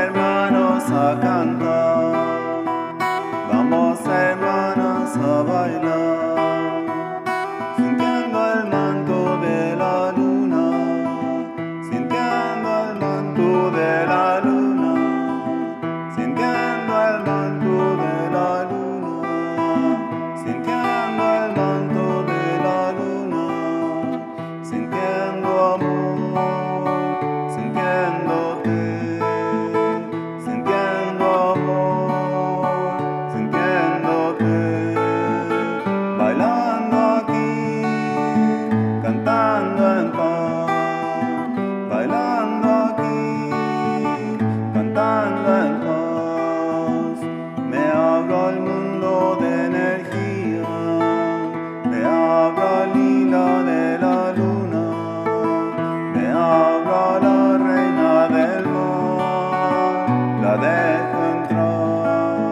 hermanos a cantar, vamos hermanas a bailar, sintiendo el manto de la luna, sintiendo el manto de la luna, sintiendo el manto de la luna, sintiendo el manto de la luna, sintiendo amor, sintiéndote, sintiendo amor, sintiéndote, bailando aquí, cantando en paz, bailando aquí, cantando en paz. Me abro al mundo de energía, me abro al hilo de la luna, me abro a la reina del mar, la dejo entrar.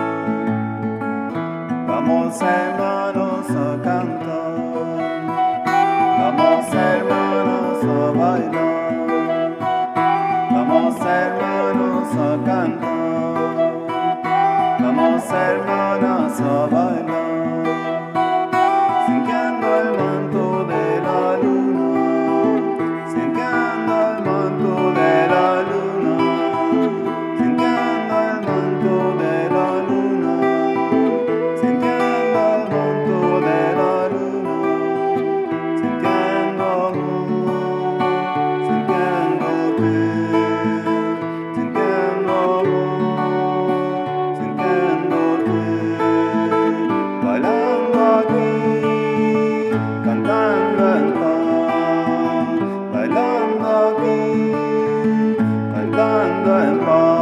Vamos hermanos a cantar, vamos hermanos a bailar, vamos hermanos a cantar, vamos hermanas a bailar, sintiendo el manto de la luna, sintiendo el manto de la luna, sintiendo el manto de la luna, sintiendo el manto de la luna, sintiendo amor, sintiéndote, sintiendo amor, sintiéndote, bailando aquí, cantando en paz, bailando aquí, cantando en paz.